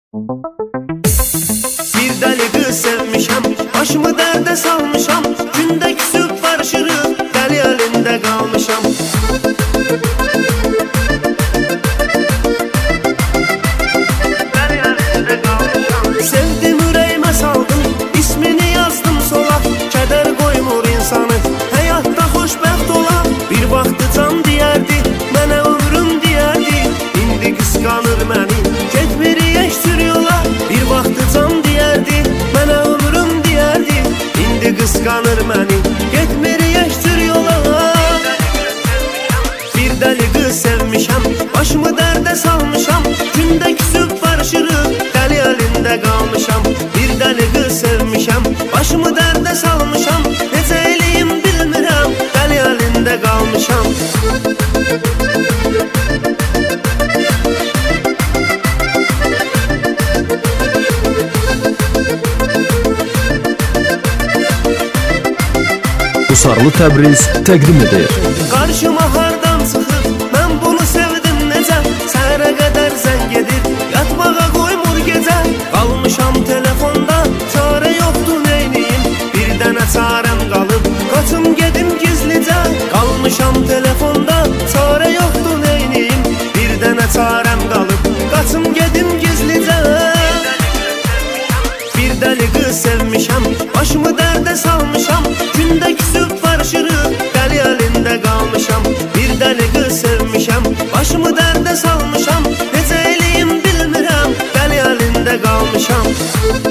Bir deli kız sevmişəm, başımı dərdə salmışam. Gündə küsüb barışırıq, dəli əlində qalmışam. Sevdim, ürəyimə saldım, ismini yazdım sola. Kədər qoymur insanı, həyatda xoşbəxt ola. Bir vaxtı can deyərdi, mənə ömrüm deyərdi. İndi qısqanır məni, getmir yeşsür yola. Bir vaxtı can deyərdi, mənə ömrüm deyərdi. İndi qısqanır məni, getmir yeşsür yola. Bir dəli qız sevmişəm, başımı dərdə salmışam. Gündə küsüb barışırıq, dəli əlində qalmışam. Bir dəli qız sevmişəm, başımı dərdə salmışam. Necə eləyim bilmirəm, dəli əlində qalmışam. Usarlı Təbriz təqdim edir. Qarşıma hardan çıxır, mən bunu sevdim necə. Səhərə qədər zəng edir, yatmağa qoymur gecə. Qalmışam telefonda, çarə yoxdur neyniyim. Bir dənə çarəm qalıb, qaçım gedim gizlicə. Qalmışam telefonda, çarə yoxdur neyniyim. Bir dənə çarəm qalıb, qaçım gedim gizlicə. Bir dəli qız sevmişəm, başımı dərdə salmışam. Gündə küsüb barışırıq, dəli əlində qalmışam. Bir dəli qız sevmişəm, başımı dərdə salmışam. Necə eləyim bilmirəm, dəli əlində qalmışam.